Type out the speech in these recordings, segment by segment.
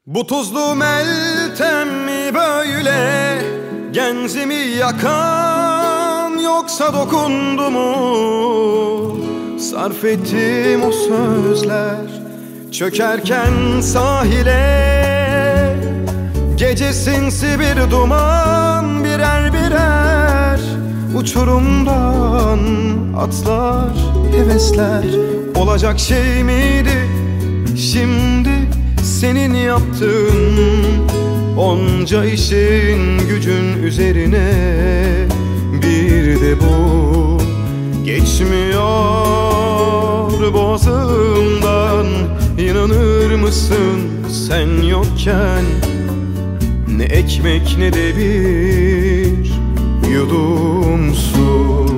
Bu tuzlu meltem mi böyle genzimi yakan, yoksa dokundu mu sarf ettim o sözler çökerken sahile? Gece sinsi bir duman, birer birer uçurumdan atlar hevesler. Olacak şey miydi şimdi senin yaptığın onca işin gücün üzerine? Bir de bu geçmiyor boğazımdan. İnanır mısın sen yokken ne ekmek ne de bir yudum su.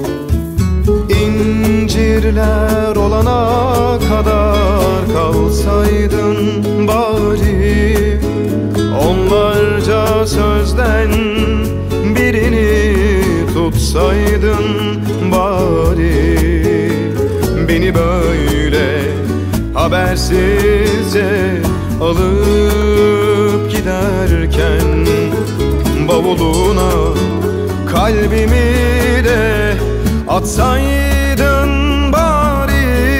İncirler olana kadar kalsaydın bari, onlarca sözden birini tutsaydın bari. Beni böyle habersizce alıp giderken bavuluna kalbimi de atsaydın bari.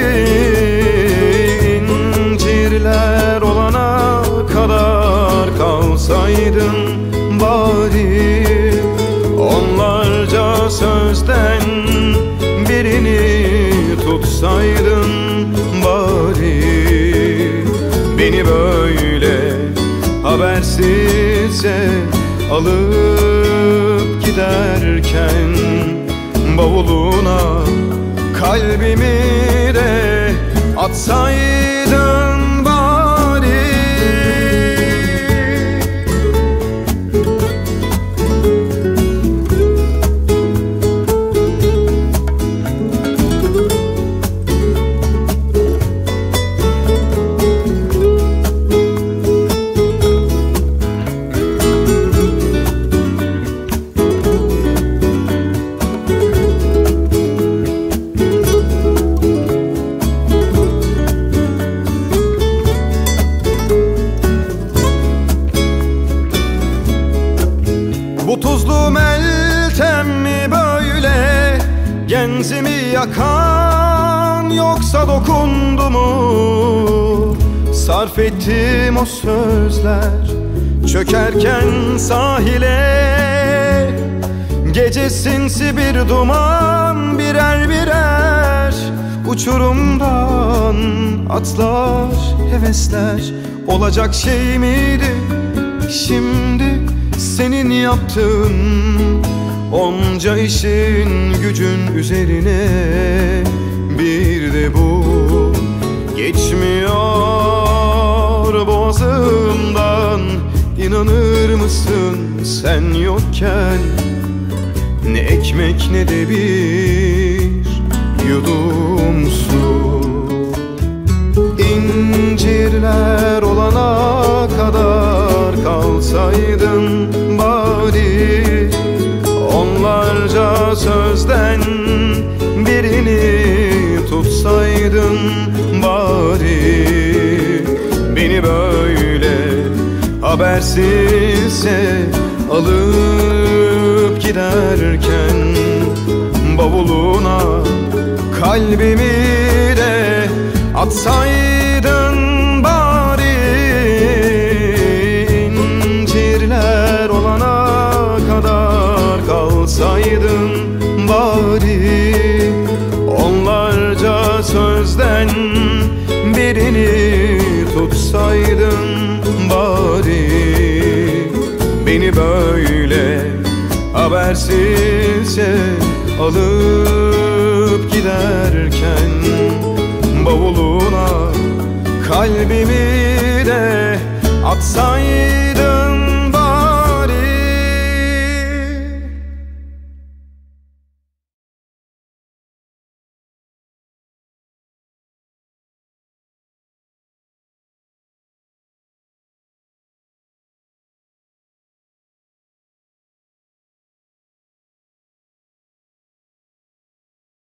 İncirler olana kadar kalsaydın bari, onlarca sözden birini tutsaydın bari. Beni böyle habersizce alıp giderken bavuluna kalbimi de atsaydın bari. Bu tuzlu meltem mi böyle genzimi yakan, yoksa dokundu mu sarf ettim o sözler çökerken sahile? Gece sinsi bir duman, birer birer uçurumdan atlar hevesler. Olacak şey miydi şimdi senin yaptığın onca işin gücün üzerine? Bir de bu geçmiyor boğazımdan. İnanır mısın sen yokken ne ekmek ne de bir yudum su. İncirler olana kadar kalsaydın bari, onlarca sözden birini tutsaydın bari. Beni böyle habersizce alıp giderken bavuluna kalbimi de atsaydın bari. İncirler olana kadar kalsaydın bari, onlarca sözden birini tutsaydın bari. Beni böyle habersizce alıp giderken bavuluna kalbimi de atsaydın